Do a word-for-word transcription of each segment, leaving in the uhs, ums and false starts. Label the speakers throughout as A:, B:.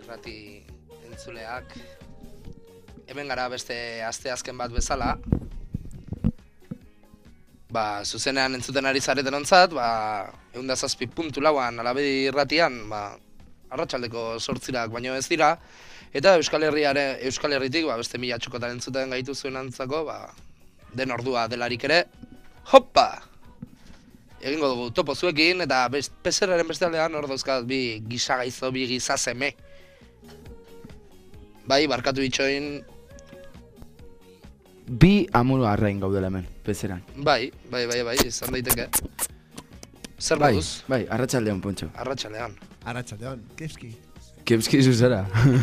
A: irrati entzuleak. Hemen gara beste asteazken bat bezala. Ba, zuzenean entzuten ari zareten ontzat, ba, ehun eta zazpi puntu lauan Alabedi irratian, ba, arratsaldeko zortzirak baino ez dira, eta Euskal Herriare, Euskal Herritik, ba, beste mila txokotan entzuten gaitu zuen antzako, ba, den ordua delarik ere, hoppa! Egingo dugu topo zuekin, eta peseraren beste aldean hor dauzkat bi gisagaizo, bi gizaseme. Bai, barkatu itxoin.
B: Bi amuru arrain gaudela hemen, pezeran.
A: Bai, bai, bai, bai, izan daiteke. Zer
B: bai,
A: moduz?
B: Bai, arratsaldean, Pontxo.
A: Arratsaldean.
C: Arratsaldean, kepski.
B: Kepski zuzara.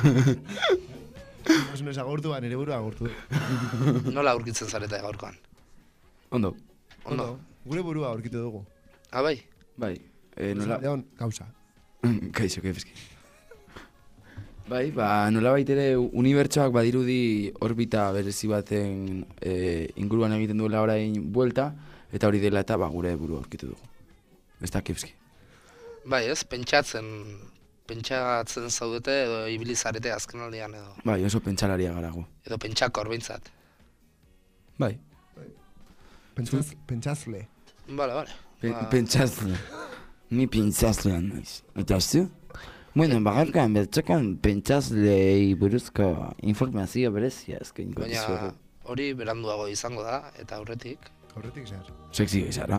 C: Ez noiz agurtu, nire burua agurtu.
A: Nola aurkitzen zarete gaurkoan?
B: Ondo.
A: Ondo.
C: Gure burua aurkitu dugu.
A: Ah, bai?
B: Bai, eh, nola...
C: Arratsaldean, gauza.
B: Kaixo, kepski. Bai, ba, nola baitere unibertsoak badirudi orbita berezi baten e, inguruan egiten duela orain buelta, eta hori dela eta ba, gure burua aurkitu dugu. Ez da, kepski.
A: Bai, ez, pentsatzen, pentsatzen zaudete edo ibilizarete azken aldean edo.
B: Bai, oso pentsalaria garago.
A: Edo pentsakor behintzat.
B: Bai.
C: Pentsaz, pentsazle.
A: Bale, bale.
B: Pe
A: Ba,
B: pentsazle. Ni pentsazlean naiz. Eta zu? Bueno, bagarkan bertxakan pentsazlei buruzko informazio berezia eskainiko dizuegu.
A: baina hori beranduago izango da, eta aurretik.
C: Horretik zer.
B: Sexy gaizara.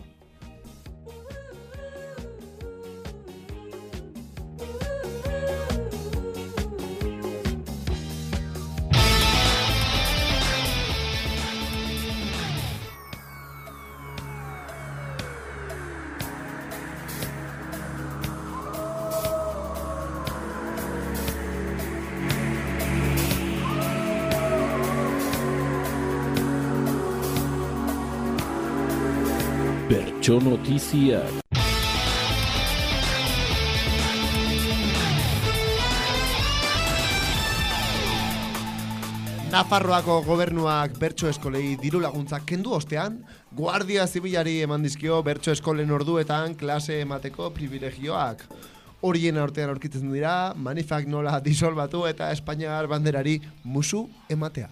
D: Bertso Notiziak.
C: Nafarroako gobernuak bertso eskolei diru laguntzak kendu ostean, Guardia Zibilari eman dizkio bertso eskolen orduetan klase emateko privilegioak. Horien artean aurkitzen dira, manifak nola disolbatu eta Espainiar banderari musu ematea.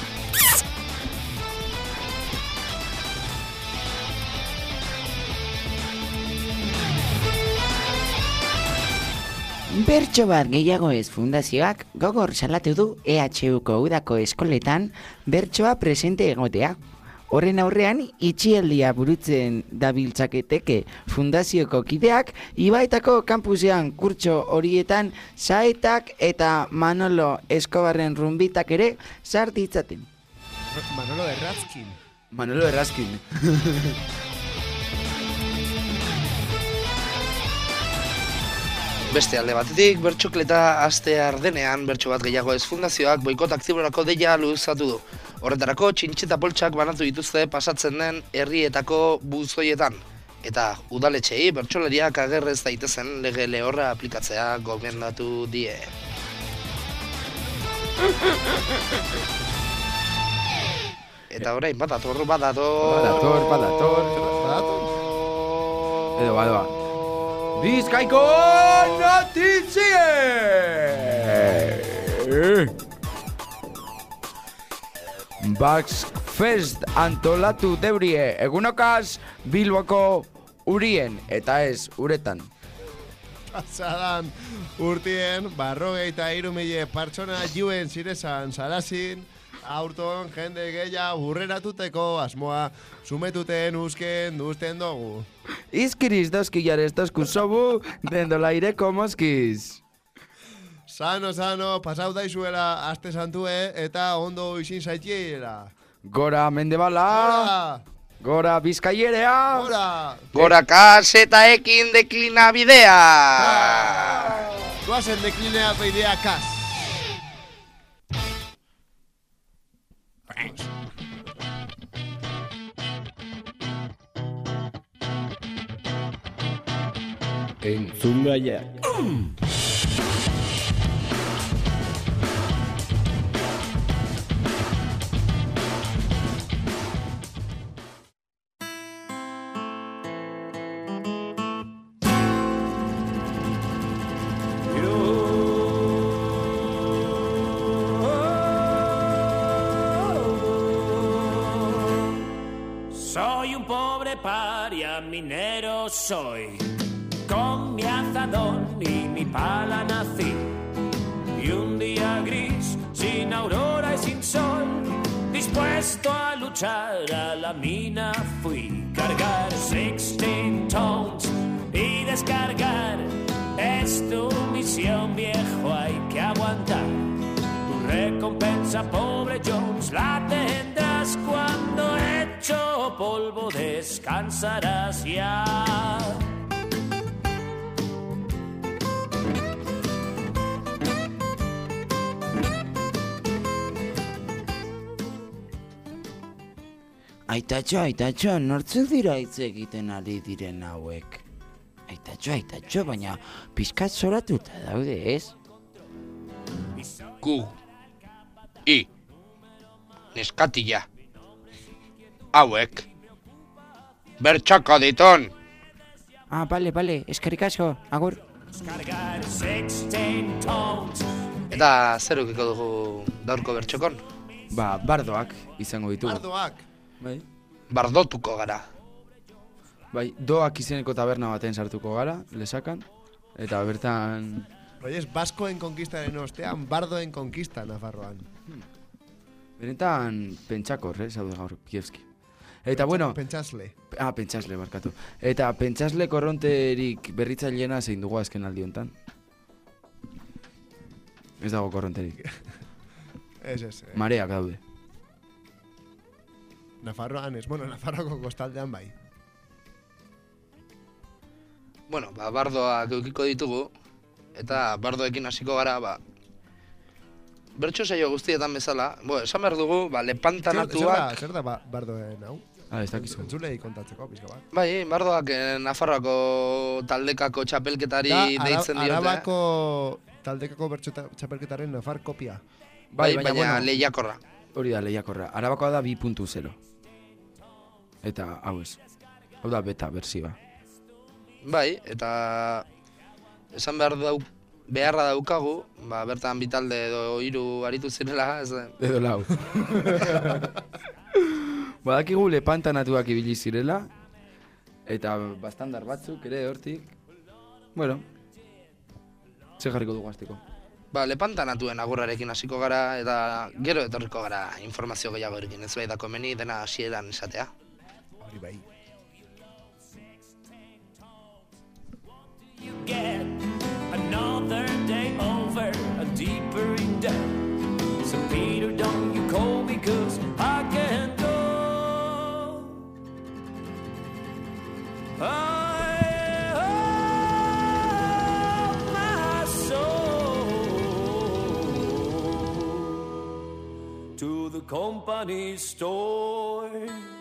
E: Bertso bat gehiago ez fundazioak gogor salatu du E H Uko udako eskoletan bertsoa presente egotea. Horren aurrean, itxialdia burutzen dabiltzaketeke fundazioko kideak, Ibaetako kampusean kurtso horietan Saetak eta Manolo Escobarren rumbitak ere sartitzaten.
C: Manolo Errazkin.
B: Manolo Errazkin.
A: Beste alde batetik, bertsokleta astear denean bertso bat gehiago ez fundazioak boikot aktiborako deia luzatu du. Horretarako txintxeta poltsak banatu dituzte pasatzen den herrietako buzoietan. Eta udaletxei bertsolariak agerrez daitezen lege lehorra aplikatzea gomendatu die. Eta orain, badator, badator...
B: Badator, badator...
C: Badator?
B: Edo, badoa. Bizkaiko notizie! Bax Fest antolatu deurie egunokaz Bilboko urien eta ez uretan.
C: Pasadan urtien, barrogeita hiru mila pertsona juen zirezan salazin, aurton jende gehiago hurreratuteko asmoa sumetuten uzken duzten dugu.
B: Izkiriz dozkilar tozku sobu dendola ireko moskiz.
C: Sano, sano, pasau daizuela aste santue eta ondo izin zaitiela.
B: Gora mendebala,
C: Gora!
B: gora bizkaierea,
C: Gora!
A: Gora kasetaekin deklina bidea!
C: Guazen deklinea peidea kas.
D: Entzun gaia.
F: de paria minero soy. Con mi azadón y mi pala nací. Y un día gris, sin aurora y sin sol, dispuesto a luchar a la mina fui. Cargar sixteen tones y descargar. Es tu misión, viejo, hay que aguantar. Tu recompensa, pobre Jones, la tendrás cuando hecho polvo descansarás ya.
E: Aitatxo, aitatxo, nortzuk dira hitz egiten ari diren hauek? Aitatxo, aitatxo, baina pizkat zoratuta daude, ez?
A: Gu. I. Neskatila. Hauek. Bertxako diton.
E: Ah, bale, bale, eskerrik asko, agur.
A: Eta zer ukiko dugu gaurko bertxokon?
B: Ba, bardoak izango ditugu.
C: Bardoak.
B: Bai.
A: Bardotuko gara.
B: Bai, doak izeneko taberna baten sartuko gara, lesakan. Eta bertan...
C: Bai, ez, baskoen konkistaren ostean, bardoen konkista Nafarroan.
B: Benetan pentsakor, eh, zaude gaur, Kievski. Eta bueno...
C: Pentsasle.
B: Ah, pentsasle, barkatu. Eta pentsasle korronterik berritzaileena zein dugu azken aldi hontan. Ez dago korronterik.
C: Ez, ez. Eh.
B: Mareak daude.
C: Nafarroan ez, bueno, Nafarroako kostaldean bai.
A: Bueno, ba, bardoak eukiko ditugu, eta bardoekin hasiko gara, ba, bertso saio guztietan bezala, bo, esan behar dugu, ba, lepantanatuak...
C: Zer da, zer da ba, bardoen hau?
B: Ah, ez dakizu.
C: Entzulei kontatzeko, pizka bat.
A: Bai, bardoak eh, Nafarroako taldekako txapelketari
C: Da,
A: deitzen
C: ara,
A: diote.
C: Arabako taldekako bertso ta- txapelketaren Nafar kopia.
A: Bai,
B: baina,
A: baina
B: bueno,
A: lehiakorra.
B: hori da lehiakorra. Arabakoa da bi puntu zero. Eta hau ez. Hau da beta bersioa.
A: Bai, eta esan behar dau, beharra daukagu, ba, bertan bitalde edo hiru aritu zirela, ez da.
B: Edo lau. Badakigu lepantanatuak ibili zirela, eta bastandar batzuk ere hortik. Bueno, ze jarriko dugu azteko.
A: Ba, lepantanatuen agurrarekin hasiko gara, eta gero etorriko gara informazio gehiago erekin, ez bai da komeni dena hasieran esatea.
C: Hori bai.
F: You get another day over, a deeper in debt. So Peter, don't you call me, cause I can't go. I owe my soul to the company store.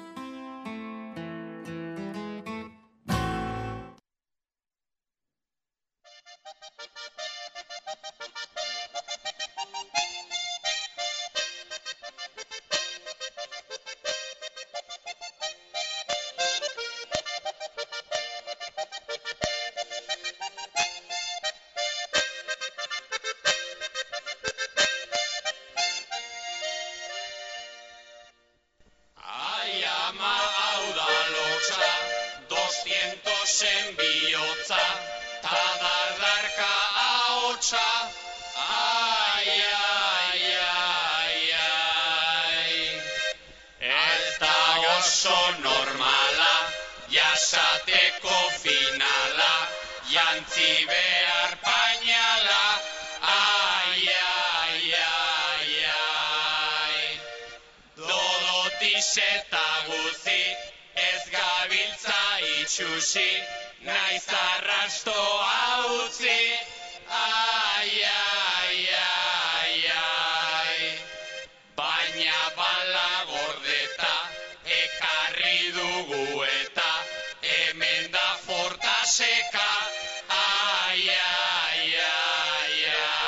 G: Ai ama hau da lotxa, doscientos en bihotza, ta dardarka ahotsa, ai, ai, ai, ai. Ez da oso normala, jasateko finala, jantzi behar painala, ai, ai, ai, ai. Dodotis eta guzi, ez gabiltza itxusi, naiz arrastoa utzi, ai, ai, ai, ai. Baina bala gordeta, ekarri dugu eta, hemen da fortaseka, ai, ai, ai,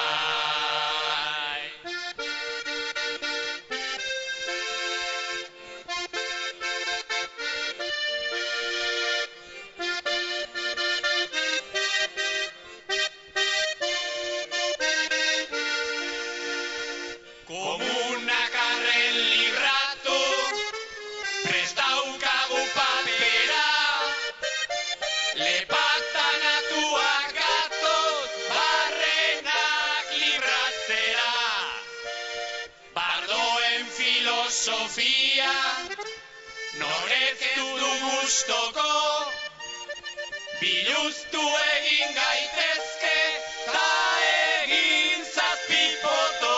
G: ai. filosofia, norek ez du gustoko, biluztu egin gaitezke, ta egin zazpipoto.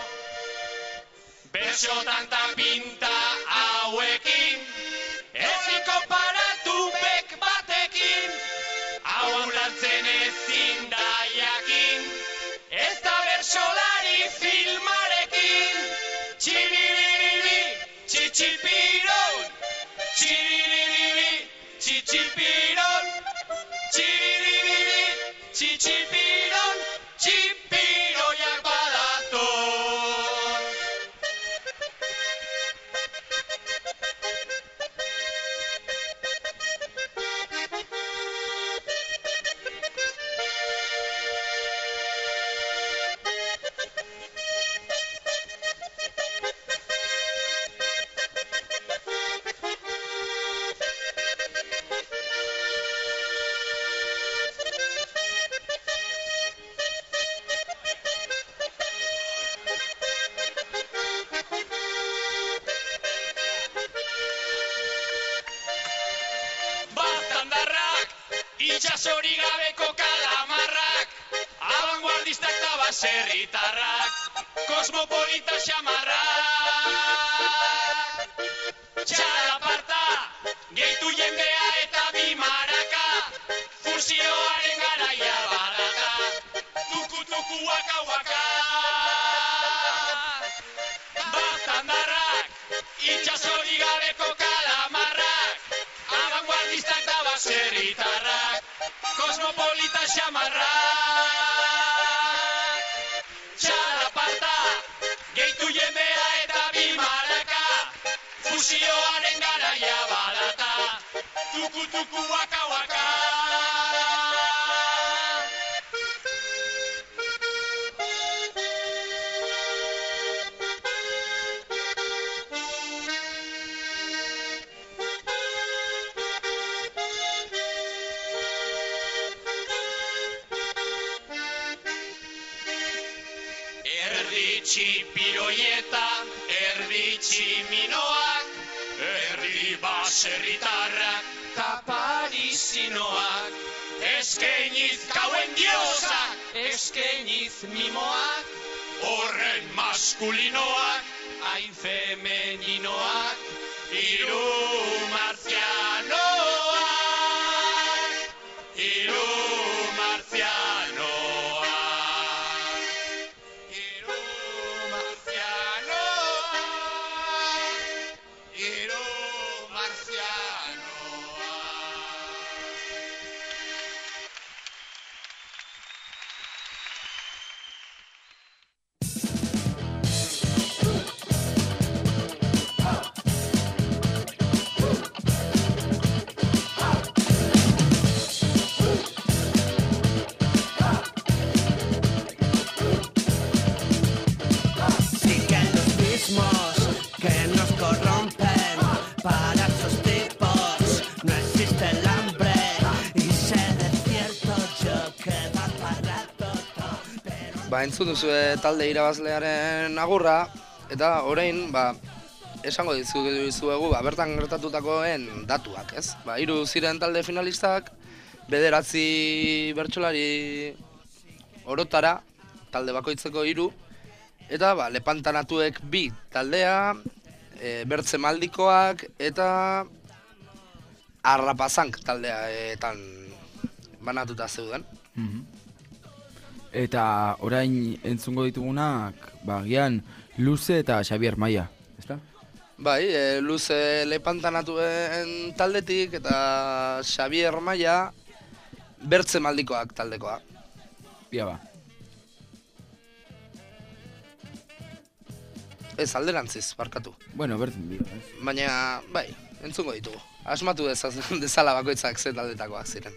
G: Bertxotan ta pinta hauekin, ezin konparatu bek batekin, hau ondartzen ezin da jakin, ez da bertsolari filmarekin. Txiririri, txitxipiron, txiririri, txitxipiron, txiririri, txitxipiron, txipiroiak badator. Itxasori gabeko kalamarrak, abanguardistak eta baserritarrak, kosmopolita xamarrak. Txalaparta, gehitu jendea eta bi maraka, fusioaren garaia badaka, tuku-tuku waka-waka. Baztandarrak, itxasori gabeko kalamarrak, abanguardistak eta baserritarrak, kosmopolita xamarrak. Txalaparta, gehitu jendea eta bi maraka, fusioaren garaia badata, tuku-tuku waka-waka. Txipiroieta, erdi tximinoak, erdi baserritarrak, ta parisinoak, eskainiz kauen diosak, eskainiz mimoak, horren maskulinoak, hain femeninoak, hiru marzianoak, hiru marzianoak.
A: Ba, entzun duzue talde irabazlearen agurra, eta orain, ba, esango dizuegu, ba, bertan gertatutakoen datuak, ez? Ba, hiru ziren talde finalistak, bederatzi bertsolari orotara, talde bakoitzeko hiru, eta, ba, lepantanatuek bi taldea, e, bertze maldikoak, eta arrapazank taldeaetan banatuta zeuden.
B: Mhm. Eta orain entzungo ditugunak, ba, gian Luze eta Xabier Maia, ezta?
A: Bai, e, Luze lepantanatuen taldetik eta Xabier Maia bertze maldikoak taldekoa.
B: Bia ba.
A: Ez, alderantziz, barkatu.
B: Bueno, bertzen bia, ez?
A: Baina, bai, entzungo ditugu. Asmatu dezaz, dezala bakoitzak ze taldetakoak ziren.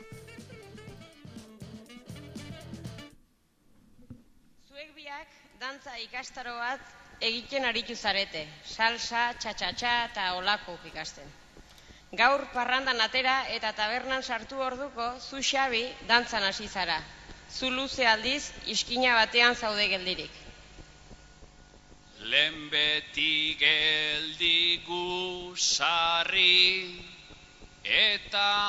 H: Dantza ikastaro bat egiten aritu zarete, salsa, txatxatxa eta olako ikasten. Gaur parrandan atera eta tabernan sartu orduko zu Xabi dantzan hasi zara. Zu Luze aldiz iskina batean zaude geldirik.
G: lehen beti geldi gusarri, eta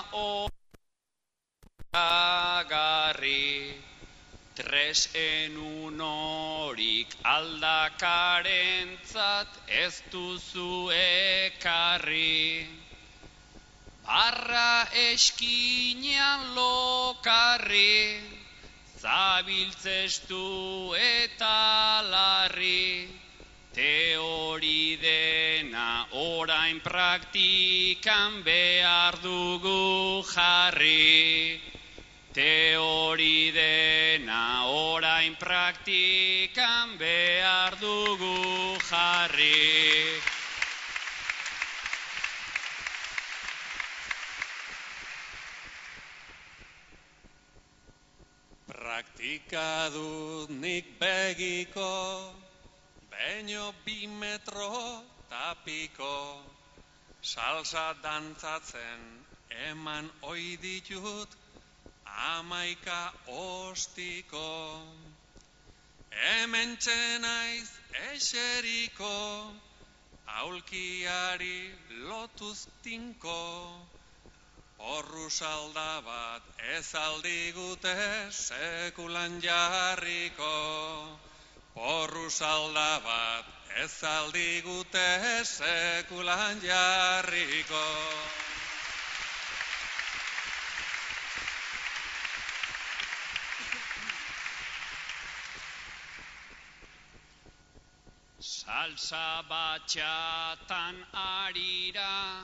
G: oragarri, tres en unorik aldakarentzat ez duzu ekarri. Barra eskinean lokarri, zabiltzestu eta larri, teori dena orain praktikan behar dugu jarri. Teori dena orain praktikan behar dugu jarri. Praktika dut nik begiko, baino bi metro tapiko, salsa dantzatzen eman oi ditut amaika ostiko. Hementxe naiz eseriko, aulkiari lotuz tinko, horru salda bat ez aldigute sekulan jarriko. Horru salda bat ez aldigute sekulan jarriko. Salsa batxatan arira,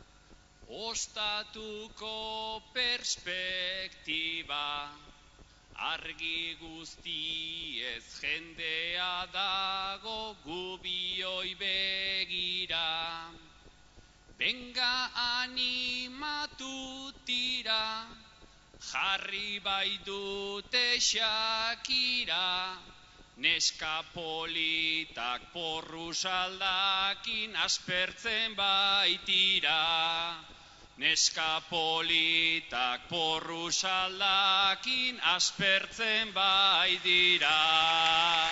G: ostatuko perspektiba, argi guztiez jendea dago gubioi begira. Benga animatu tira, jarri bai dute Shakira, neska politak porru saldakin aspertzen baitira. Neska politak porru saldakin aspertzen baitira.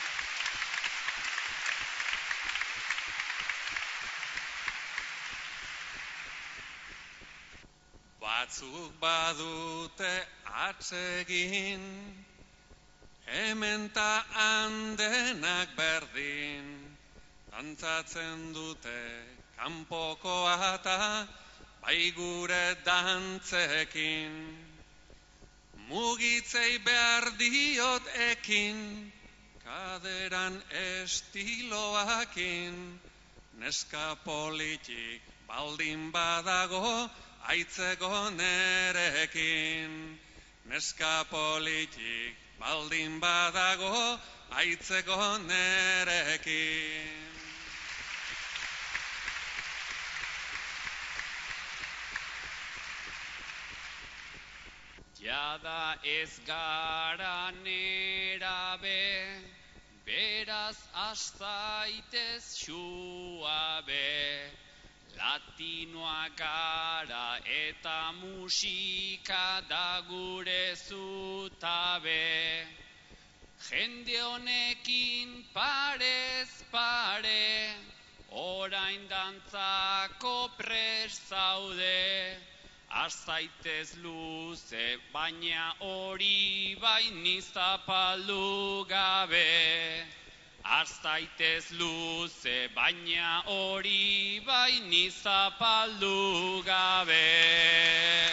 G: Batzuk badute atsegin, hemen ta handenak berdin, dantzatzen dute kanpokoa eta bai gure dantzekin. Mugitzei behar diot ekin, kaderan estiloakin, neska politik baldin badago aitzeko nerekin. Neska politik baldin badago aitzeko nerekin. Jada ez gara nerabe, beraz azaitez suabe. Latinoa gara eta musika da gure zutabe. Jende honekin parez pare, orain dantzako prest zaude. Azaitez luze, baina hori baini zapaldu gabe. Azaitez luze, baina hori baini zapaldu gabe.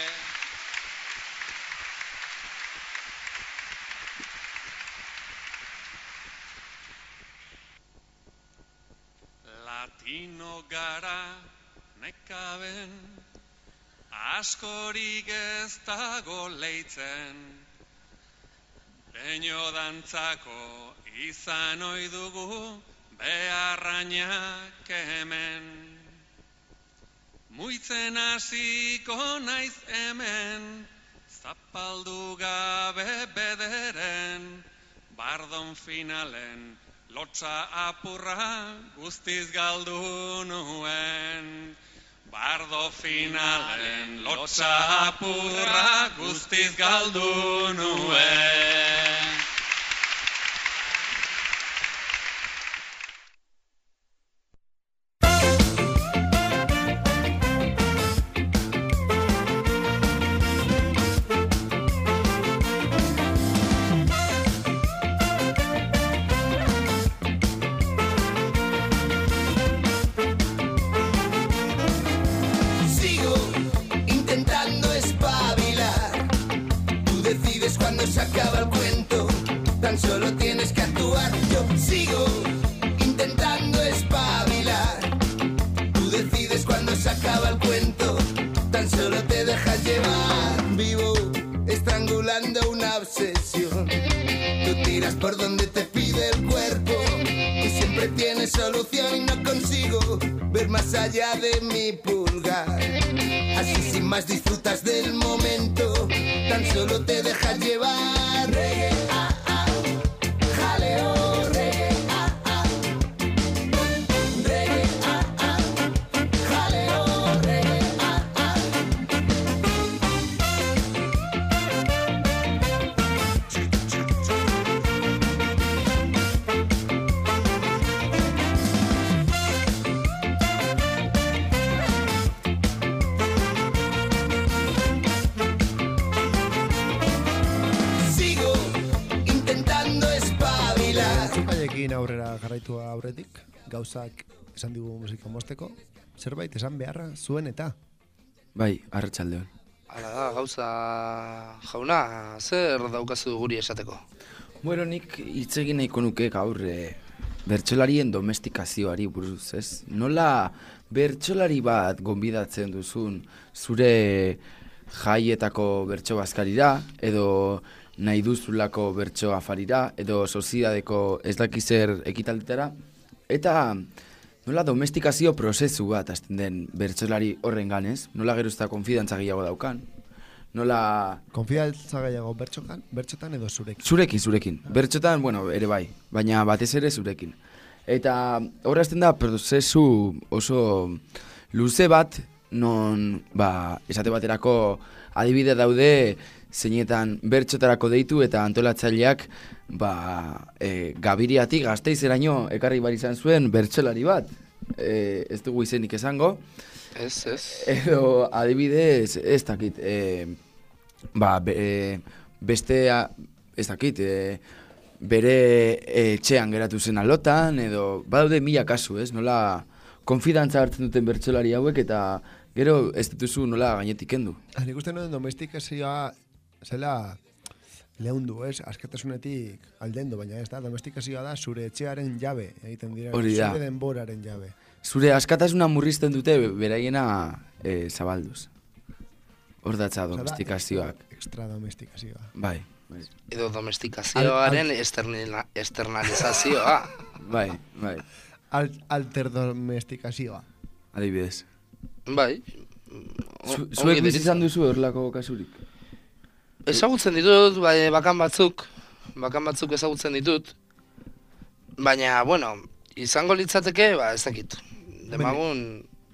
G: Latino gara nekaben, askorik ez dago leitzen, beino dantzako izan ohi dugu beharrainak hemen. Muitzen hasiko naiz hemen, zapaldu gabe bederen, bardon finalen lotsa apurra guztiz galdu nuen. Bardo finalen lotsa apurra guztiz galdu nuen.
I: Sigo intentando espabilar. Tú decides cuando se acaba el cuento, tan solo te dejas llevar. Vivo estrangulando una obsesión. Tú tiras por donde te pide el cuerpo y siempre tienes solución y no consigo ver más allá de mi pulgar. Así sin más disfrutas del momento, tan solo te dejas llevar. Reggae, ah, ah, jaleo, reggae, ah, ah. Reggae, ah, ah, jaleo, reggae, ah, ah. Sigo intentando espabilar.
C: Zupailekin aurrera jarraitu aurretik, gauzak esan digu musika mosteko, zerbait esan beharra zuen eta.
B: Bai, arratsaldeon.
A: Hala da, gauza jauna, zer daukazu guri esateko?
B: Bueno, nik hitz egin nahiko nuke gaur e, bertsolarien domestikazioari buruz, ez? Nola bertsolari bat gonbidatzen duzun zure jaietako bertso bazkarira, edo nahi duzulako bertso afarira, edo soziedadeko ez dakizer ekitaldetara, eta nola domestikazio prozesu bat hasten den bertsolari horren ganez, nola geruzta konfidantza gehiago daukan, nola...
C: Konfidantza gehiago bertxotan, bertxotan edo zurekin?
B: Zurekin, zurekin. Bertxotan, bueno, ere bai, baina batez ere zurekin. Eta horra hasten da prozesu oso luze bat, non, ba, esate baterako adibide daude zeinetan bertxotarako deitu eta antolatzaileak ba, e, Gabiriatik Gasteizeraino ekarri bar izan zuen bertsolari bat. E, ez dugu izenik esango.
A: Ez, ez.
B: Edo adibidez, ez dakit, e, ba, be, e, beste, ez dakit, e, bere etxean geratu zen alotan, edo badaude mila kasu, ez? Nola konfidantza hartzen duten bertsolari hauek eta gero ez dituzu nola gainetik kendu.
C: Nik uste nuen domestikazioa zela lehundu, ez? Askatasunetik aldendu, baina ez da, domestikazioa da zure etxearen jabe, egiten dira,
B: Hori da.
C: zure denboraren jabe.
B: Zure askatasuna murrizten dute beraiena e, zabalduz. Hor datza domestikazioak.
C: Extra domestikazioa.
B: Bai. bai.
A: Edo domestikazioaren esternila- externalizazioa.
B: Bai, bai.
C: Al, alter domestikazioa.
B: Adibidez.
A: Bai.
B: Zu, zuek bizi izan duzu horlako kasurik?
A: Ezagutzen ditut, bai, bakan batzuk, bakan batzuk ezagutzen ditut, baina, bueno, izango litzateke, ba, ez dakit. Demagun,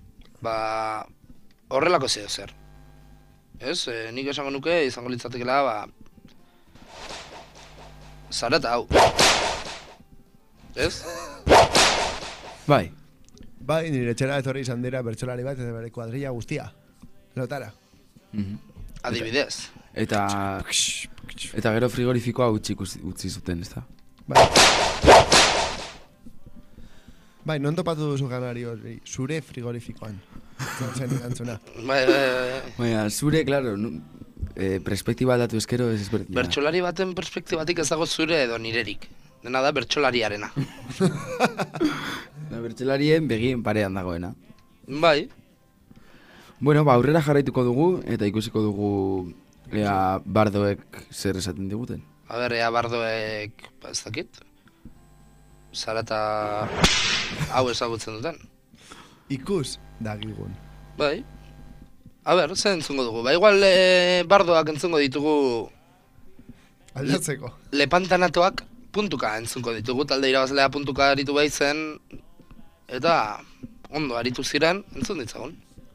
A: ba, horrelako zeo zer. Ez, e, nik esango nuke, izango litzatekela, ba, zarata hau. Ez?
B: Bai.
C: Bai, nire etxera etorri izan dira bertsolari bat eta bere kuadrilla guztia. Lotara.
B: Mhm.
A: Adibidez.
B: Eta, eta gero frigorifikoa utzi, utzi zuten, ez da?
C: Bai. Bai, non topatu duzu ganari hori, zure frigorifikoan. Zen erantzuna.
A: Bai, bai, bai.
B: Baina, zure, klaro, nu, e, perspektiba aldatu eskero ez ezberdina.
A: Bertsolari baten perspektibatik ez dago zure edo nirerik. Dena da bertsolariarena.
B: Da, bertsolarien begien parean dagoena.
A: Bai.
B: Bueno, ba, aurrera jarraituko dugu eta ikusiko dugu ea bardoek zer esaten diguten.
A: A ber, ea bardoek, ba, ez dakit. Zarata hau ezagutzen duten.
C: Ikus dagigun.
A: Bai. A ber, zer entzungo dugu? Ba, igual e, bardoak entzungo ditugu...
C: Aldatzeko.
A: Lepantanatoak puntuka entzungo ditugu, talde irabazlea puntuka aritu baitzen, eta ondo aritu ziren, entzun ditzagun.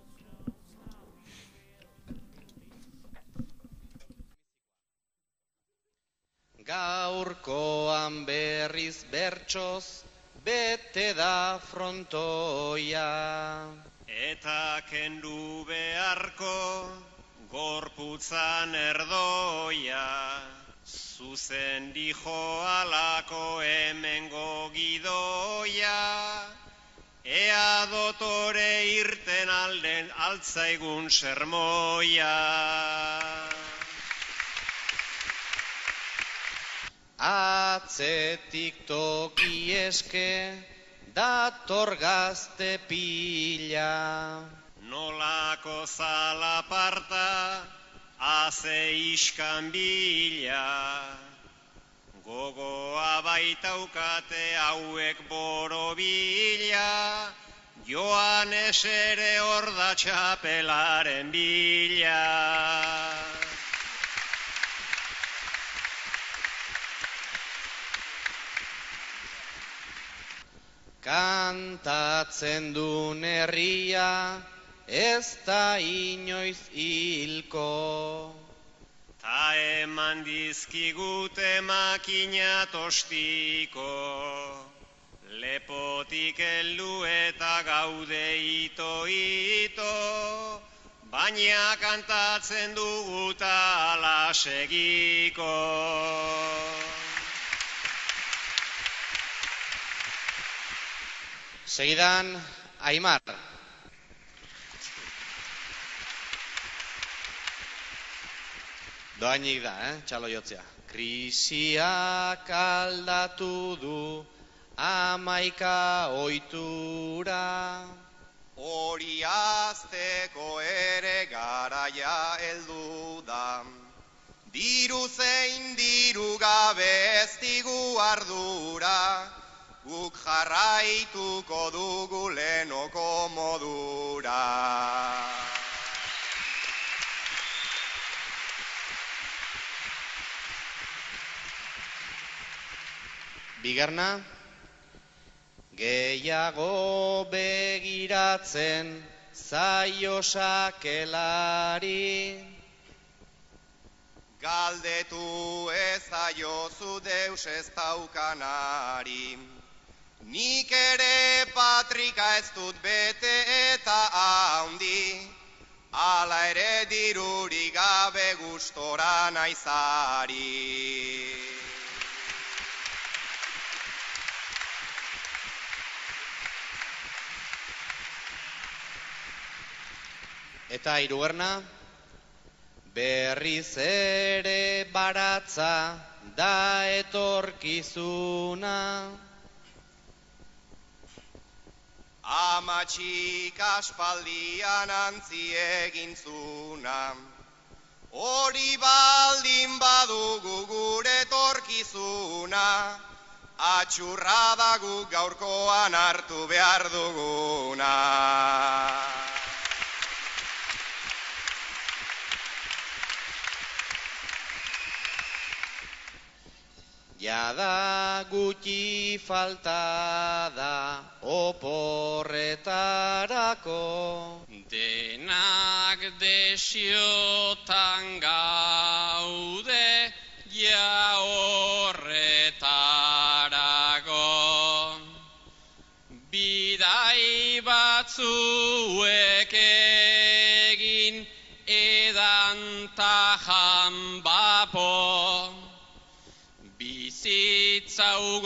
J: Gaurkoan berriz bertsoz, bete da frontoia.
G: Eta kendu beharko, gorputzan erdoia. Zuzen dijo alako hemengo gidoia. Ea dotore irten alden altzaigun sermoia.
J: atzetik toki eske, dator gazte pila.
K: Nolako zalaparta, aze iskan bila. Gogoa baitaukate hauek borobila, joan esere hor da txapelaren bila.
J: Kantatzen duen herria, ez da inoiz hilko.
K: Ta eman dizkigute makina tostiko, lepotik heldu eta gaude ito-ito, baina kantatzen dugu ta ala segiko.
J: Segidan, Aimar. Doainik da, eh? Txalo jotzea. Krisiak aldatu du amaika oitura.
K: Hori azteko ere garaia heldu da. Diru zein diru gabe ez digu ardura, guk jarraituko dugu lehenoko modura.
J: Bigarna, gehiago begiratzen zaio sakelari.
K: Galdetu ezaiozu deus ez daukanari. Nik ere patrika ez dut bete eta haundi, ala ere diruri gabe gustora naizari.
J: Eta hirugarna, berriz ere baratza da etorkizuna.
K: Amatxik aspaldian antzi egin zuna, hori baldin badugu gure etorkizuna, atxurra da guk gaurkoan hartu behar duguna.
J: Jada gutxi falta da oporretarako.
L: Denak desiotan gaude ja horretarako. Bidai batzuek egin edan tajan bapo. Bizitzau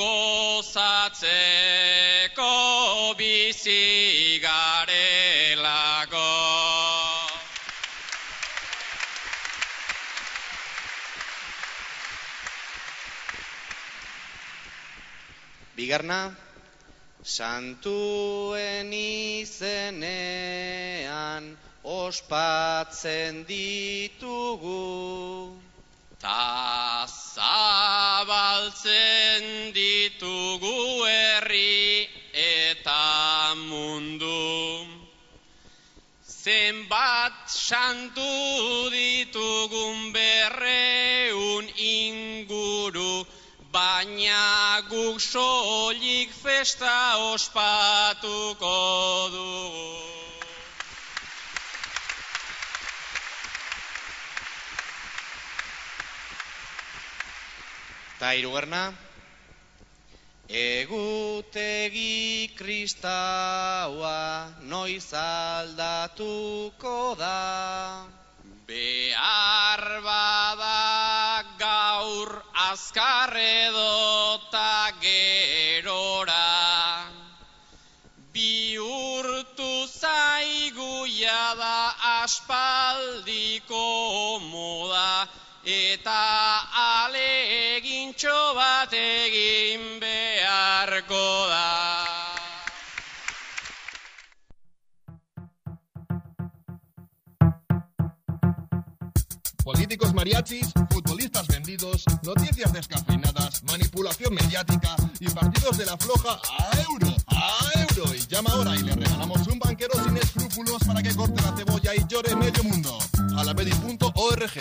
L: gozatzeko bizi garelako.
J: Bigarna, santuen izenean ospatzen ditugu.
L: Ta zabaltzen ditugu herri eta mundu. Zenbat santu ditugun berreun inguru, baina guk soilik festa ospatuko dugu.
J: Ta hirugarna, egutegi kristaua noiz aldatuko da.
L: Behar bada gaur azkar edota gerora, bihurtu zaigu jada aspaldiko moda, eta alegintxo bat egin beharko da.
M: Políticos mariachis, futbolistas vendidos, noticias descafeinadas, manipulación mediática y partidos de la floja a euro, a euro. Y llama ahora y le regalamos un banquero sin escrúpulos para que corte la cebolla y llore medio mundo. Alavedi punto org.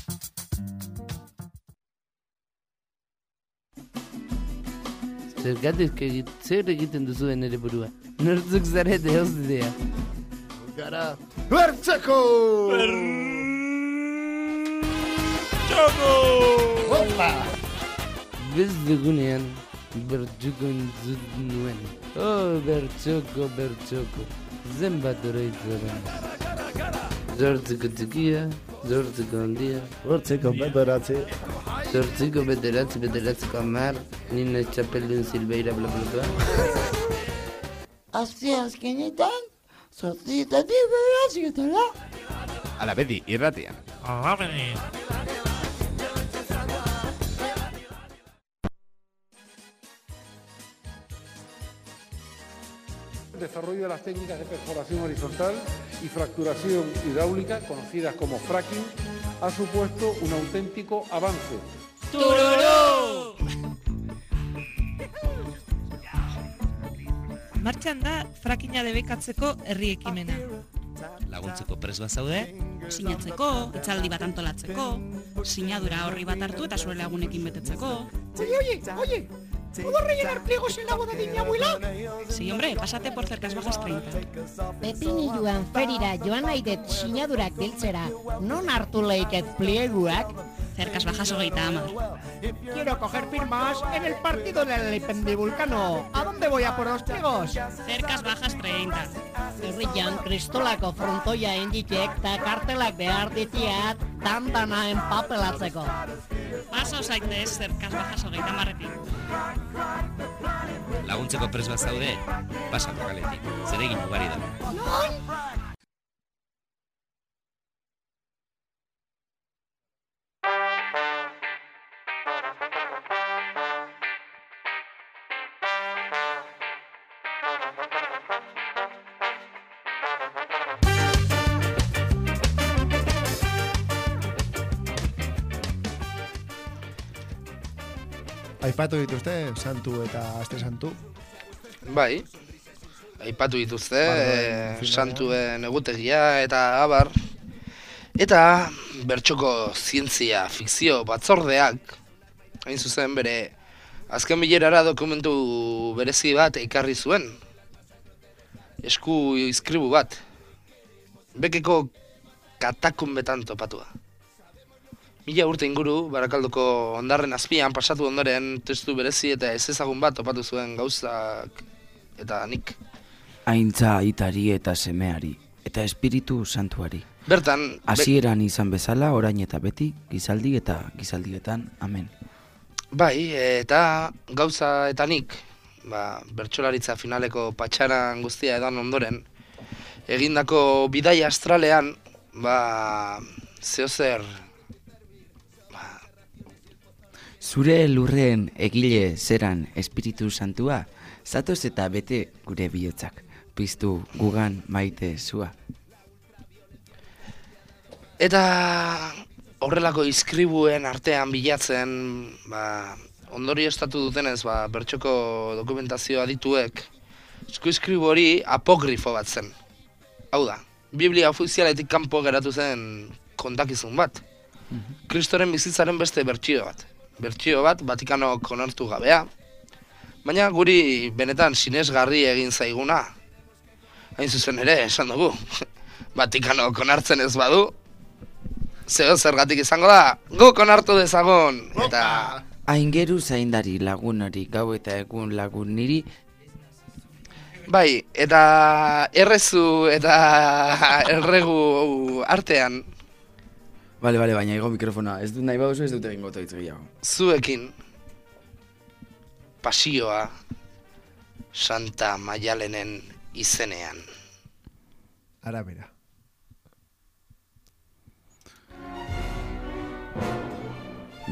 N: Zergatik egit, zer egiten duzu den ere burua? Nortzuk zarete hozidea.
C: Gara, bertzeko!
N: Opa! Bez dugunean, bertxoko entzut nuen. Oh, bertxoko, bertxoko. Zenbat oroitzaren. Zortziko txikia, zortziko handia.
C: Zortziko bederatzi.
N: Zortziko bederatzi, bederatziko amar. Nina txapeldun silbeira, bla, bla, bla.
O: Azte azkenetan, zortzitatik bederatziketara.
P: Alavedi irratian.
Q: Alavedi.
R: Desarrollo de las técnicas de perforación horizontal y fracturación hidráulica, conocidas como fracking, ha supuesto un auténtico avance.
Q: ¡Tururú! Martxan da frackinga debekatzeko herri ekimena.
S: Laguntzeko prest bat zaude?
T: Sinatzeko, hitzaldi bat antolatzeko, sinadura horri bat hartu eta zure lagunekin betetzeko.
O: Oye, oye, oye, ¿puedo rellenar pliegos en la boda de mi abuela?
T: Sí, hombre, pásate por Cercas Bajas treinta.
U: Pepinilluan ferira joan naidet sinadurak biltzera, non hartu leiket plieguak?
T: Cercas Bajas hogeita hamar.
O: Quiero coger firmas en el partido del Ipendibulcano. ¿A dónde voy a por los pliegos?
T: Cercas Bajas treinta.
U: Herrian kristolako frontoia inditek eta kartelak behar ditiat tantana enpapelatzeko.
T: Paso zaitez Cercas Bajas hogeita hamarretik.
S: Laguntzeko prest bat zaude? Pasa lokaletik, zeregin ugari da.
C: Aipatu dituzte, santu eta aste santu?
A: Bai, aipatu dituzte, e, santuen egutegia eta abar. Eta bertxoko zientzia fikzio batzordeak, hain zuzen bere azken bilerara dokumentu berezi bat ekarri zuen. Esku izkribu bat. Bekeko katakunbetan topatua. Mila urte inguru, Barakaldoko hondarren azpian pasatu ondoren testu berezi eta ez ezagun bat topatu zuen gauzak eta nik.
E: Aintza aitari eta semeari, eta espiritu santuari.
A: Bertan...
E: Hasieran izan bezala, orain eta beti, gizaldi eta gizaldietan, amen.
A: Bai, eta gauza eta nik, ba, bertsolaritza finaleko patxaran guztia edan ondoren, egindako bidaia astralean, ba, zeozer...
E: Zure lurren egile zeran espiritu santua, zatoz eta bete gure bihotzak, piztu gugan maite zua.
A: Eta horrelako izkribuen artean bilatzen, ba, ondorio estatu dutenez, ba, bertxoko dokumentazio adituek, esku izkribu hori apokrifo bat zen. Hau da, Biblia ofizialetik kanpo geratu zen kontakizun bat. Kristoren bizitzaren beste bertsio bat. Bertsio bat, Vatikanok onartu gabea, baina guri benetan sinesgarri egin zaiguna. Hain zuzen ere, esan dugu, Vatikanok onartzen ez badu, zeo zergatik izango da, guk onartu dezagon, eta...
E: Aingeru zaindari lagun hori, gau eta egun lagun niri.
A: Bai, eta errezu eta erregu artean,
B: Bale, bale, baina ego mikrofona. Ez dut nahi baduzu, ez dut egin goto hitz gehiago.
A: Zuekin, pasioa, Santa Maialenen izenean.
C: Arabera.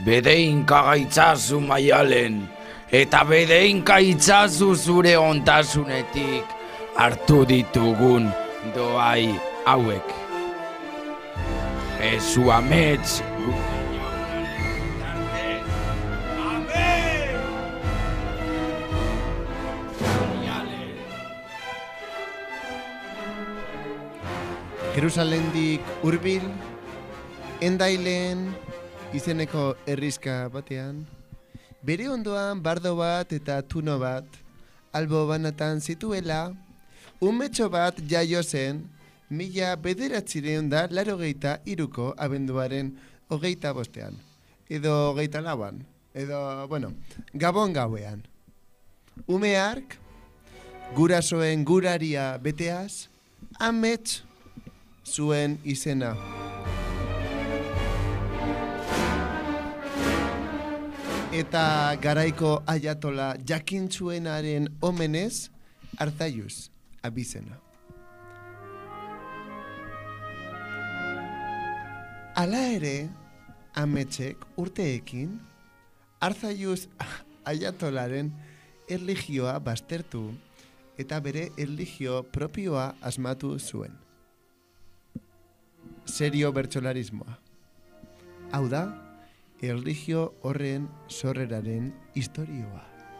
B: bedeinka gaitzazu Maialen, eta bedeinka itzazu zure ontasunetik hartu ditugun doai hauek. Jesu amets
C: Jerusalendik hurbil, Endailen izeneko herrizka batean, bere ondoan bardo bat eta tuno bat, albo banatan zituela, umetxo bat jaio zen, mila bederatzireun da larogeita iruko abenduaren hogeita bostean, edo hogeita lauan, edo, bueno, gabon gauean. Ume hark, gurasoen guraria beteaz, amets zuen izena. Eta garaiko aiatola jakintzuenaren omenez, Arzaius abizena. Hala ere, ametsek urteekin, Arzaius aiatolaren erlijioa baztertu eta bere erlijio propioa asmatu zuen. Serio bertsolarismoa. Hau da, erlijio horren sorreraren istorioa.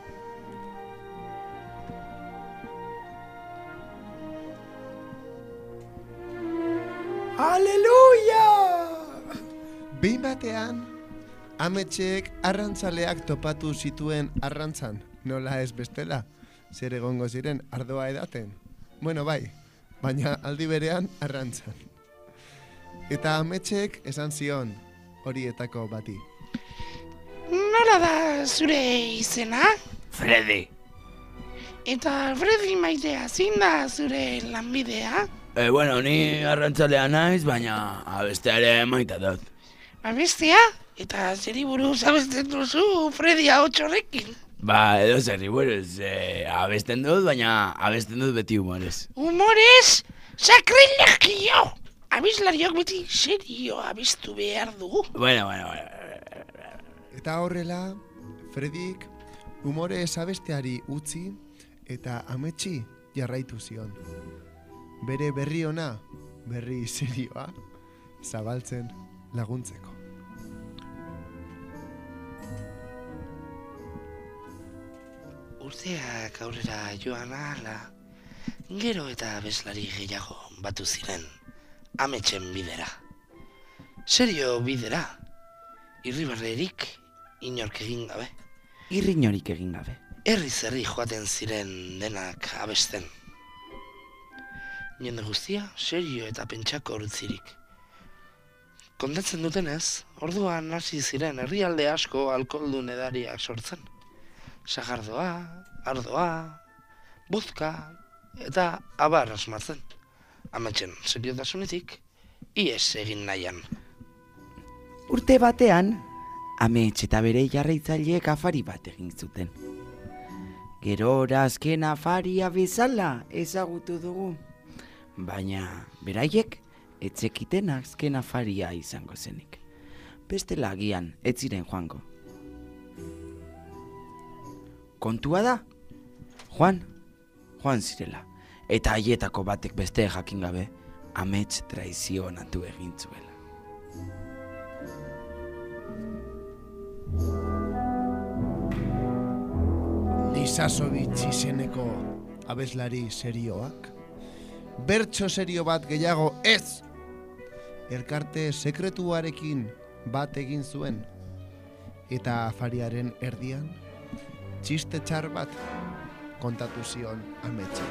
B: Aleluia!
C: Behin batean, ametsek arrantzaleak topatu zituen arrantzan, nola ez bestela, zer egongo ziren ardoa edaten. Bueno, bai, baina aldi berean arrantzan. Eta ametsek esan zion horietako bati.
D: Nola da zure izena?
B: Freddy.
D: Eta Freddy maitea, zein da zure lanbidea?
B: E, bueno, ni arrantzalea naiz, baina abestea ere maita dut.
D: Abestea? Eta zeri buruz abesten duzu Freddy ahotxorrekin?
B: Ba, edo zerri buruz, e, abesten dut, baina abesten dut beti humorez.
D: Humorez? Sakrilegio! Abislariok beti serio abistu behar dugu.
B: Bueno, bueno, bueno.
C: Eta horrela, Fredik humorez abesteari utzi eta ametsi jarraitu zion. Bere berri ona, berri serioa, zabaltzen laguntzeko.
A: Urteak aurrera joan ahala, gero eta abeslari gehiago batu ziren. Ametsen bidera. Serio bidera. Irribarrerik inork egin gabe.
E: Irrinorik egin gabe.
A: Herriz herri joaten ziren denak abesten. Jende guztia, serio eta pentsako urtzirik. Kontatzen dutenez, orduan hasi ziren herrialde asko alkoholdun edariak sortzen. Sagardoa, ardoa, bozka eta abar asmatzen. Ametsen seriotasunetik, ies egin nahian.
E: Urte batean, amets eta bere jarraitzaileek afari bat egin zuten. Gerora azken afaria bezala ezagutu dugu. Baina, beraiek, etzekiten azken afaria izango zenik. Bestela agian, ez ziren joango. Kontua da, Juan, Juan zirela. Eta haietako batek beste jakin gabe, amets traizionatu egin zuela.
C: Lisasovitz izeneko abeslari serioak, bertso serio bat gehiago ez, elkarte sekretuarekin bat egin zuen, eta afariaren erdian, txiste txar bat kontatu zion ametsi.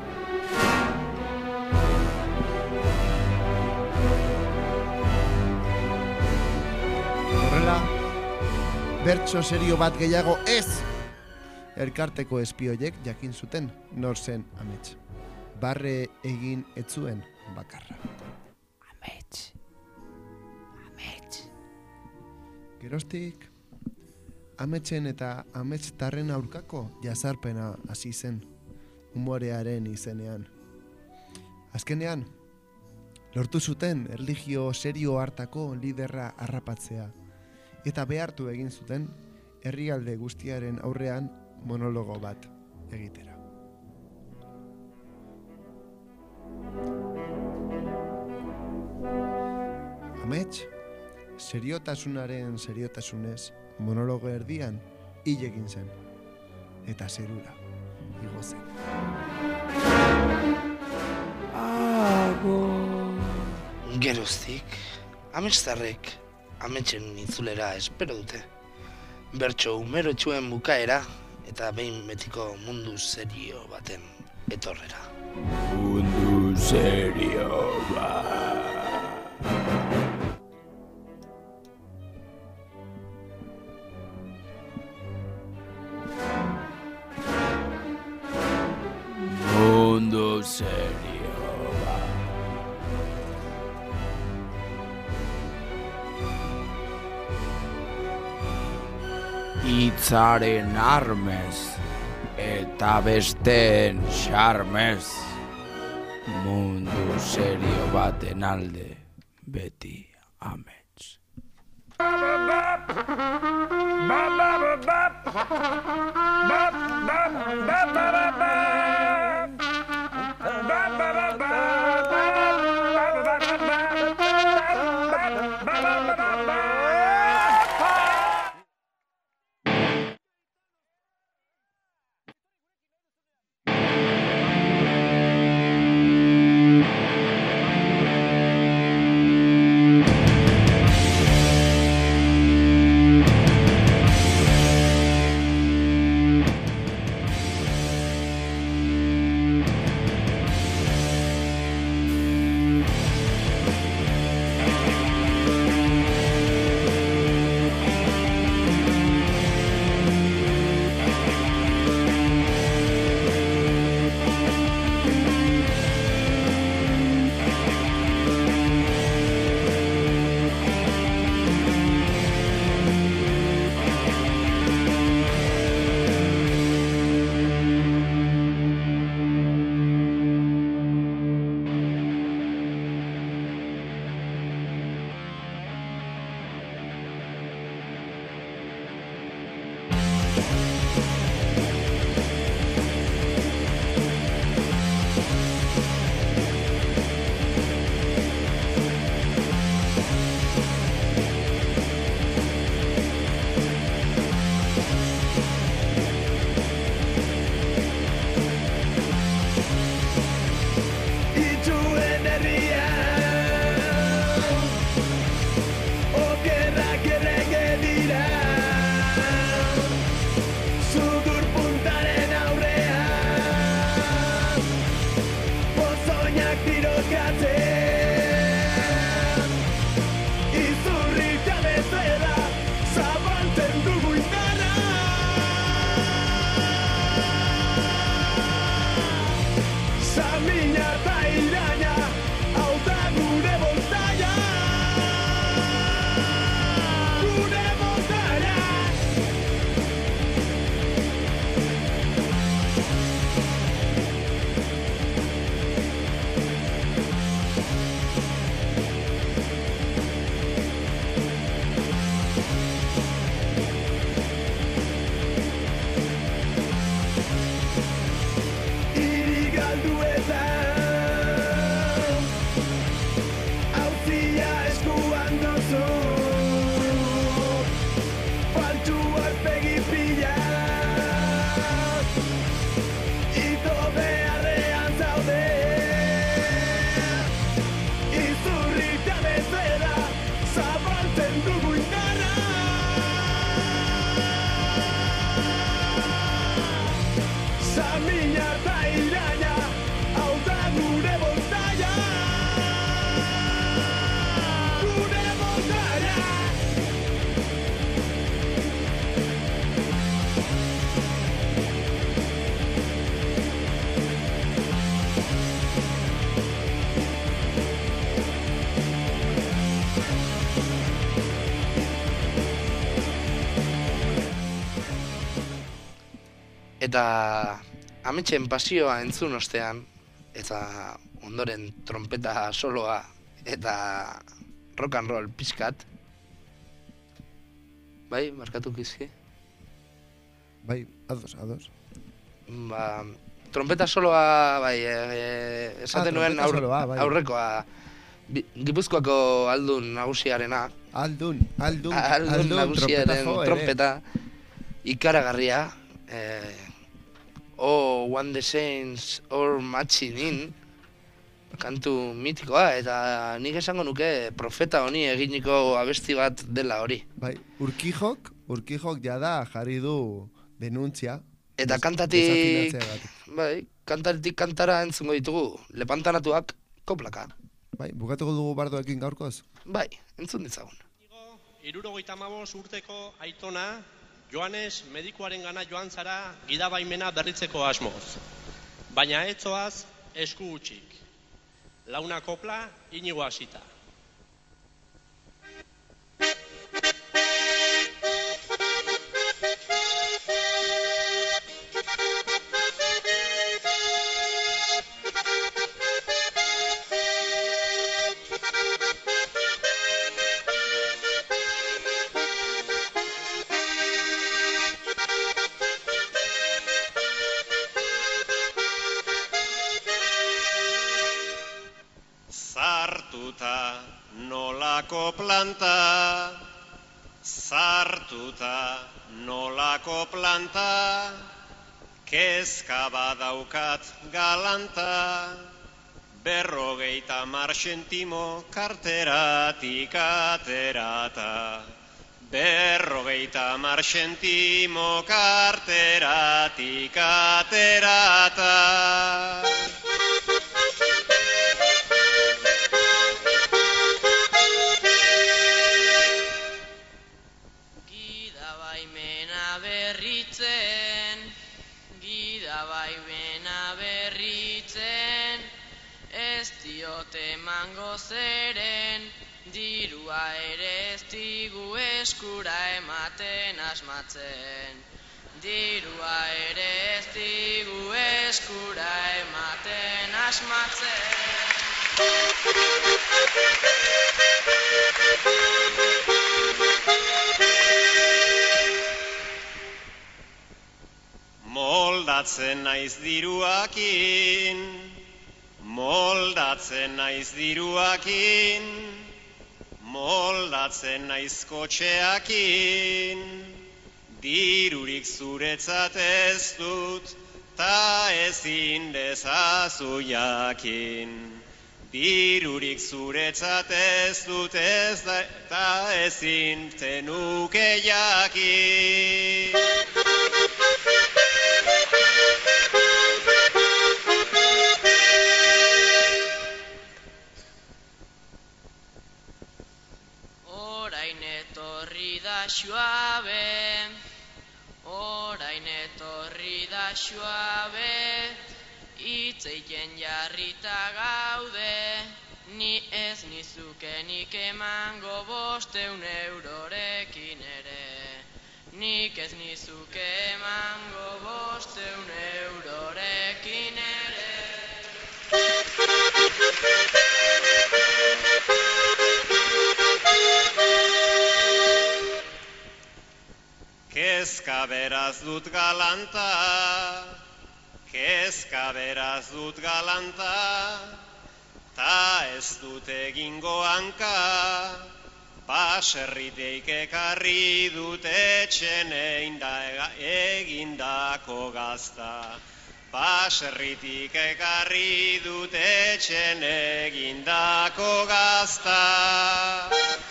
C: Horrela, bertso serio bat gehiago ez, elkarteko espioiek jakin zuten nor zen amets. Barre egin etzuen bakarra.
E: Amets. Amets.
C: Geroztik, ametsen eta ametstarren aurkako jazarpena hasi zen, humorearen izenean. Azkenean, lortu zuten erlijio serio hartako liderra harrapatzea, eta behartu egin zuten herrialde guztiaren aurrean monologo bat egitera. Amets, seriotasunaren seriotasunez monologo erdian hil egin zen, eta zerura igo zen.
A: Ago. Geroztik, ametsarrek ametsen itzulera espero dute. Bertso umerotxuen bukaera eta behin betiko mundu serio baten etorrera.
B: Mundu serio bat. Mundu serio bat. Itzaren armez eta besteen xarmez, mundu serio baten alde beti amets.
A: Eta ametsen pasioa entzun ostean, eta ondoren trompeta soloa eta rock and roll pixkat, bai, markatu kizki.
C: Bai, ados, ados.
A: Ba, trompeta soloa, bai, e, e, esaten
C: Ah,
A: nuen
C: trompeta
A: aur,
C: soloa, bai.
A: aurrekoa, Bi- Gipuzkoako aldun nagusiarena.
C: Aldun, aldun,
A: aldun,
C: aldun,
A: nagusiaren
C: trompeta jo ere.
A: trompeta ikaragarria. Eh, oh, When the Saints Are Marching In, kantu mitikoa, eta nik esango nuke profeta honi eginiko abesti bat dela hori.
C: Bai, Urkijok, Urkijok jada jarri du denuntzia.
A: Eta
C: des-
A: kantatik,
C: desafinatzeagatik.
A: bai, kantatik kantara entzungo ditugu, lepantanatuak koplaka.
C: Bai, bukatuko dugu bardoekin gaurkoz?
A: Bai, entzun ditzagun.
F: Hirurogeita hamabost urteko aitona, Joanes medikuaren gana joan zara gidabaimena berritzeko asmoz. Baina etzoaz esku utxik. Launa kopla, Inigo hasita.
K: Sartuta nolako planta, sartuta nolako planta, kezka badaukat galanta, berrogeita mar sentimo karteratik aterata. Berrogeita mar sentimo karteratik aterata.
H: Gidabaimena berritzen, gidabaimena berritzen, ez diote emango zeren, dirua ere ez digu eskura ematen asmatzen. Dirua ere ez digu eskura ematen asmatzen.
K: Moldatzen naiz diruakin, moldatzen naiz diruakin, moldatzen naiz kotxeakin, dirurik zuretzat ez dut, ta ezin dezazu jakin. Dirurik zuretzat ez dut ez da, ta ezin zenuke jakin.
H: Orain etorri da xuabe, orain etorri da xuabe, itzeiten jarrita gaude, ni ez nizukenik emango bosteun eurorekin ere. Nik ez nizuke emango bosteun eurorekin ere.
K: Kezka beraz dut galanta, kezka beraz dut galanta, ta ez dut egingo hanka, baserritik ekarri dut etxen egindako gazta. Baserritik ekarri dut etxen egindako gazta.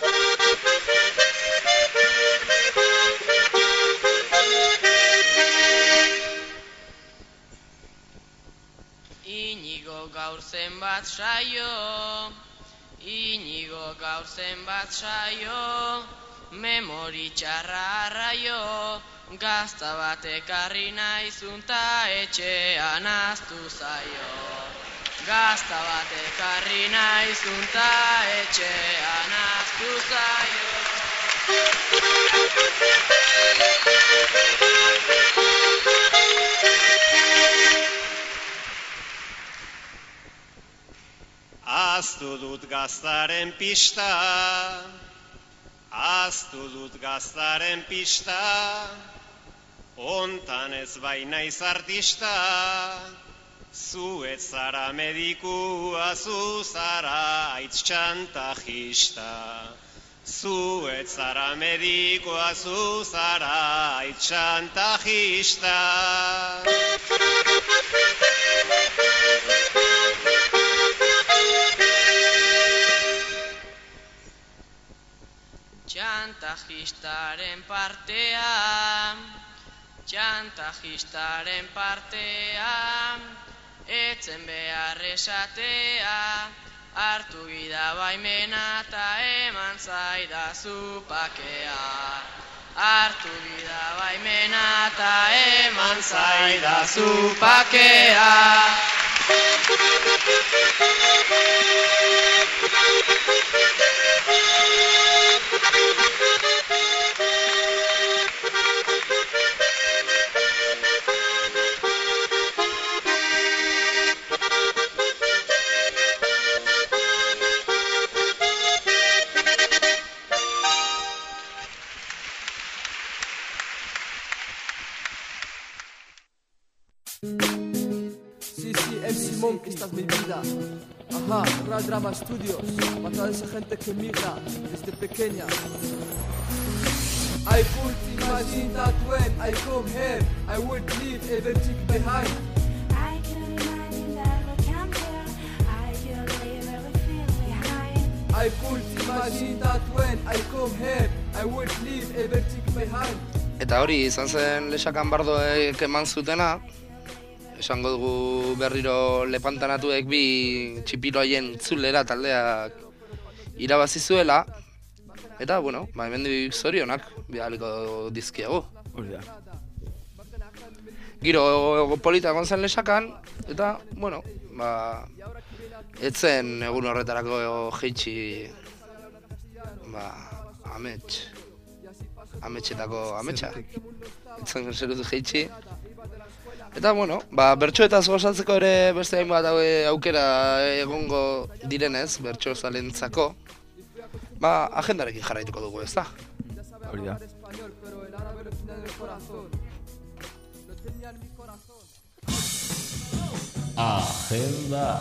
H: Inigo gaur zenbat saio, Inigo gaur zenbat saio, memori txarra arraio, gazta bat ekarri naizun ta etxean aztu zaio. Gazta bat ekarri naizun ta etxean aztu zaio.
K: Aztu dut gaztaren pista, Aztu dut gaztaren pista, ontan ez baina izartista, zu ez zara medikua, zu zara aitz txantajista. Zu ez zara medikua, zu zara aitz txantajista.
I: Txantajistaren partea, txantajistaren partea, etzen behar esatea, hartu gida baimena eta eman zaidazu pakea. Hartu gida baimena eta eman zaidazu pakea.
V: Sí, sí, M C Monk, esta es mi vida. Ajá, Ra Drama Studios, para toda esa gente que migra desde pequeña. I could imagine that when I come here, I would leave everything behind.
W: I can imagine that we come here, I could leave everything behind.
V: I could imagine that when I come here, I would leave everything behind.
A: Eta hori izan zen Lesakan Bardoek eman zutena, esango dugu berriro lepantanatuek bi txipiroaien itzulera taldeak irabazi zuela, eta, bueno, ba, hemendik zorionak bidaliko dizkiagu.
B: Hori da.
A: Giro polita egon zen Lesakan, eta, bueno, ba, etzen egun horretarako jeitsi, ba, amets, ametsetako ametsa, etzen zerutu jeitsi. Eta, bueno, ba, bertsoetaz gozatzeko ere beste hainbat aukera egongo direnez, bertso zalentzako, ba, agendarekin jarraituko dugu, ez da?
B: Hori da.
S: Agenda.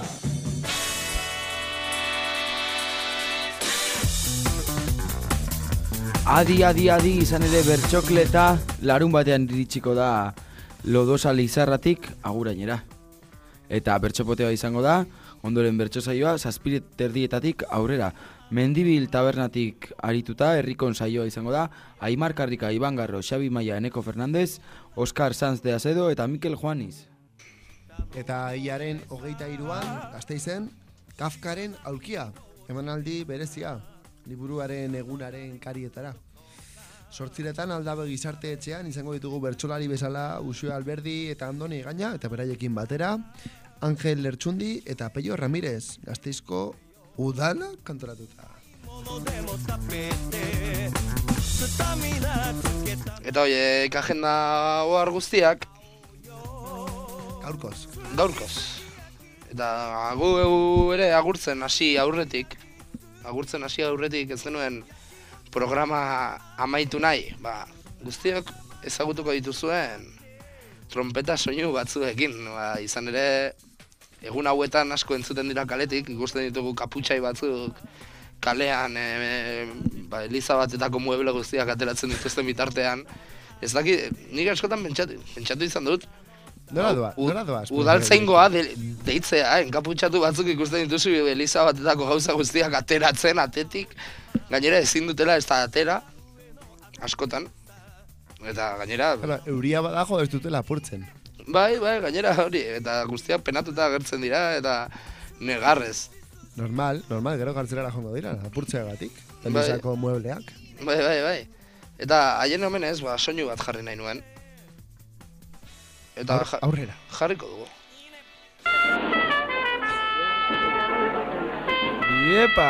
B: Adi, adi, adi, izan ere bertxokleta larun batean iritsiko da Lodosa Lizarratik agurainera. Eta bertxopotea izango da, ondoren bertso saioa zazpiret terdietatik aurrera. Mendibil tabernatik arituta, herrikon saioa izango da, Aimar Karrika, Iban Garro, Xabi Maia, Eneko Fernandez, Oskar Sanz de Azedo eta Mikel Juaniz.
C: Eta hilaren hogeita hiruan, Gasteizen, Kafkaren aulkia, emanaldi berezia, liburuaren egunaren karietara. Sortziretan Aldabe Gizarte Etxean izango ditugu bertsolari bezala Uxue Alberdi eta Andoni Gaina eta beraiekin batera, Angel Lertxundi eta Pello Ramirez, Gasteizko udala kantoratuta.
A: Eta hoiek agenda ohar guztiak
C: gaurkoz.
A: Gaurkoz. Eta gu ere agurtzen hasi aurretik, agurtzen hasi aurretik ez genuen programa amaitu nahi, ba, guztiok ezagutuko dituzuen trompeta soinu batzuekin, ba, izan ere egun hauetan asko entzuten dira kaletik, ikusten ditugu kaputxai batzuk kalean, e, e, ba, eliza batetako mueble guztiak ateratzen dituzten bitartean. Ez daki, nik askotan pentsatu, pentsatu izan dut,
C: Nola doa, nola doaz?
A: Udaltzaingoa de, deitzea, enkaputxatu batzuk ikusten dituzu eliza batetako gauza guztiak ateratzen atetik, gainera ezin dutela ez da atera, askotan, eta gainera...
C: Hala, euria badago ez dutela apurtzen.
A: Bai, bai, gainera hori, eta guztiak penatuta agertzen dira, eta negarrez.
C: Normal, normal, gero gartzelera jongo dira, apurtzeagatik, elizako bai. Muebleak.
A: Bai, bai, bai. Eta haien omenez, ba, soinu bat jarri nahi nuen. Eta ja,
C: aurrera.
A: Jarriko dugu.
B: Iepa!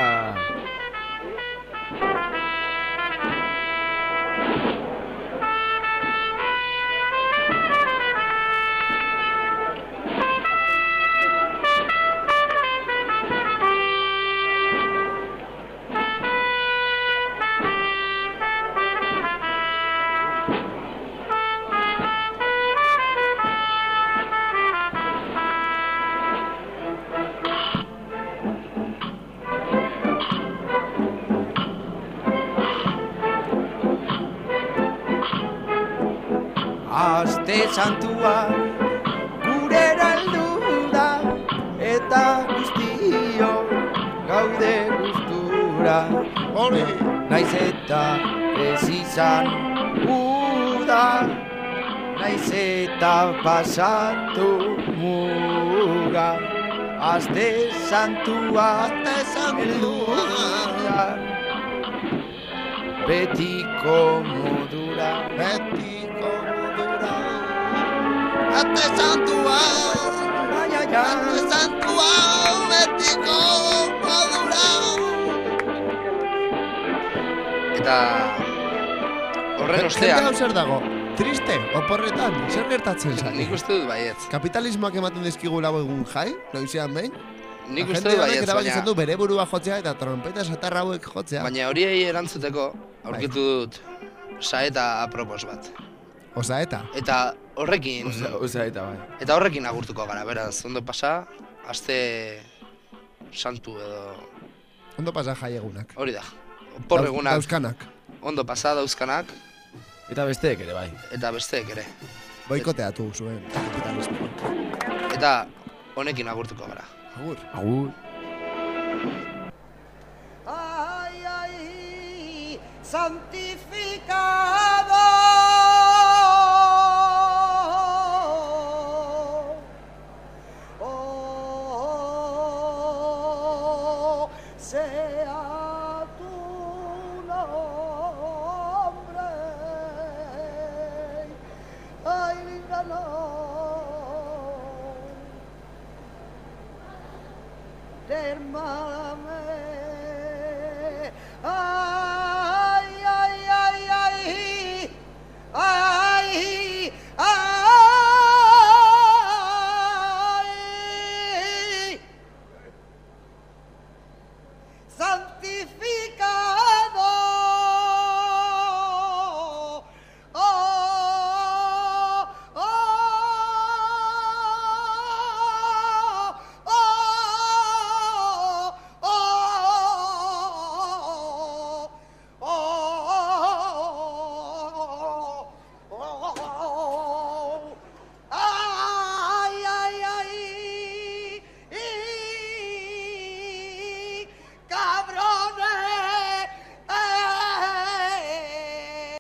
B: aste santua gurera heldu da, eta guztio gaude gustura.
C: Hori!
B: Naiz eta ez izan uda, naiz eta pasatu muga, aste santua, aste santua, betiko modura, betiko modura, aste santua, aste santua, betiko modura.
A: Eta horren ostean...
C: Jende hau zer dago? Triste, oporretan, zer gertatzen zari?
A: Nik uste dut baietz.
C: Kapitalismoak ematen dizkigu lau egun jai, noizean behin?
A: Nik uste dut baietz, baina...
C: Jende du bere burua jotzea eta trompeta satarra hauek jotzea.
A: Baina horiei erantzuteko, aurkitu dut saeta apropos bat.
C: Osaeta?
A: Eta horrekin...
B: Osa, osaeta, bai.
A: Eta horrekin agurtuko gara, beraz, ondo pasa, aste santu edo...
C: Ondo pasa jai egunak.
A: Hori da. Opor egunak.
C: Dauzkanak.
A: Ondo pasa dauzkanak.
B: Eta besteek ere, bai.
A: Eta besteek ere.
C: Boikoteatu zuen kapitalismo.
A: Eta honekin agurtuko gara.
C: Agur.
B: Agur.
G: Ay, ay, santificado oh, sea tu nombre. Ay, linda no. Hermana, ah.